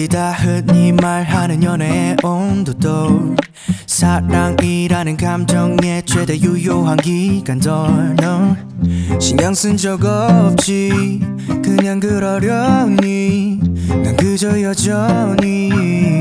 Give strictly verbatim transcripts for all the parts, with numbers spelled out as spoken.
우리가 흔히 말하는 연애의 온도도 사랑이라는 감정의 최대 유효한 기간도 너 신경 쓴 적 없지. 그냥 그러려니 난 그저 여전히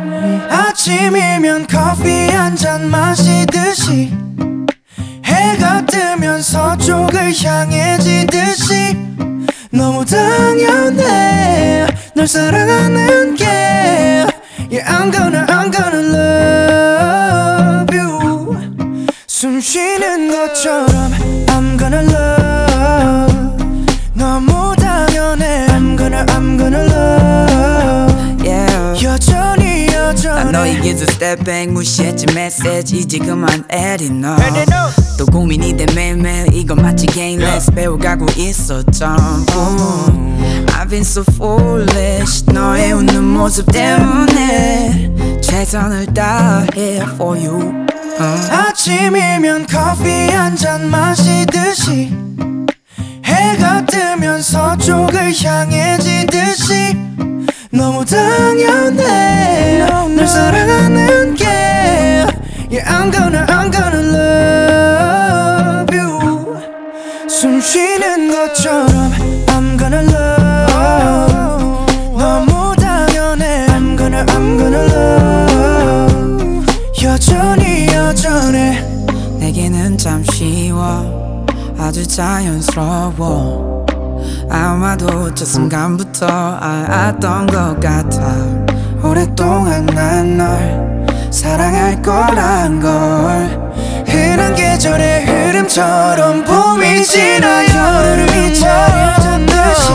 아침이면 커피 한 잔 마시듯이 해가 뜨면 서쪽을 향해 지듯이 너무 당연해 널 사랑하는 게. Yeah, I'm gonna, I'm gonna love you. 숨 쉬는 것처럼 I'm gonna love. 너무 당연해 I'm gonna, I'm gonna love. Yeah. 여전히 여전해. 난 너에게 두 step back 무시했지 메시지 이제 그만해리 너. 또 고민이 돼 매일매일 이건 마치 game let's 배워가고 있어 전부. I've been so foolish 너의 웃는 모습 때문에 최선을 다해 for you. uh. 아침이면 커피 한 잔 마시듯이 해가 뜨면 서쪽을 향해 지듯이 너무 당연해 널 사랑하는 게. Yeah, I'm gonna, I'm gonna love you. 숨 쉬는 것처럼 I'm gonna love. 너무 당연해 I'm gonna, I'm gonna love. 여전히 여전해. 내게는 참 쉬워 아주 자연스러워. 아마도 저 순간부터 알았던 것 같아. 오랫동안 난 널 사랑할 거란 걸. 흔한 계절의 흐름처럼 봄이 지나 여름이 차려졌듯이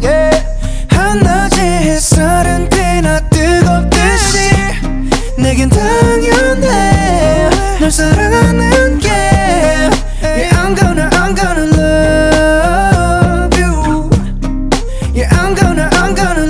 한낮의 햇살은 꽤나 뜨겁듯이 내겐 당연해 널 사랑하는 게. Yeah, I'm gonna, I'm gonna love you. Yeah, I'm gonna, I'm gonna